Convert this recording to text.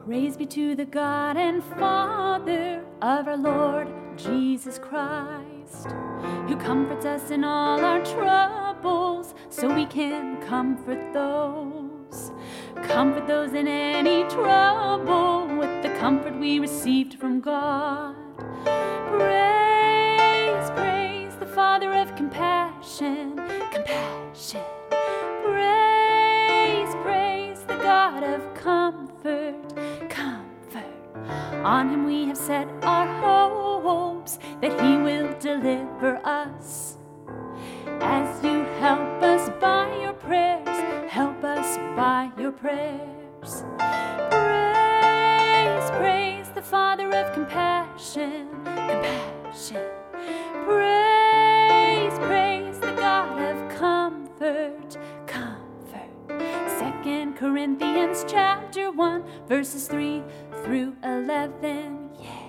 Praise be to the God and Father of our Lord Jesus Christ, who comforts us in all our troubles, so we can comfort those. Comfort those in any trouble with the comfort we received from God. Praise, praise the Father of compassion, compassion. Praise, praise the God of comfort, comfort. On him we have set our hopes that he will deliver us. As you help us by your prayers, help us by your prayers. Praise, praise the Father of compassion, compassion. Praise, praise the God of comfort, comfort. 2 Corinthians chapter 1, verses 3 through 11. Yeah.